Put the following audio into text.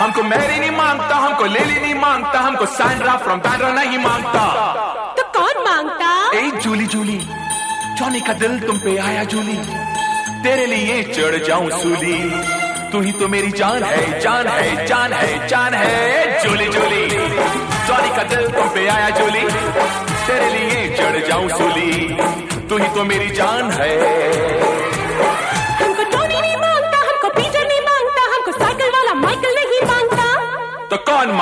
हमको मैरी नहीं मांगता, हमको लेली नहीं मांगता, हमको सैंड्रा फ्रॉम बैंड्रा नहीं मांगता। तो कौन मांगता? ए जूली जूली, जॉनी का दिल तुम पे आया जूली, तेरे लिए चढ़ जाऊं सूली, तू ही तो मेरी जान है, जान है, जान है, जान है। जूली जूली, जॉनी का दिल तुम पे आया जूली, तेरे लिए चढ़ जाऊं सूली, तू ही तो मेरी जान है। हमको टोनी नहीं मांगता, हमको पीटर नहीं मांगता, हमको साइकिल वाला माइकल नहीं मांगता। तो कौन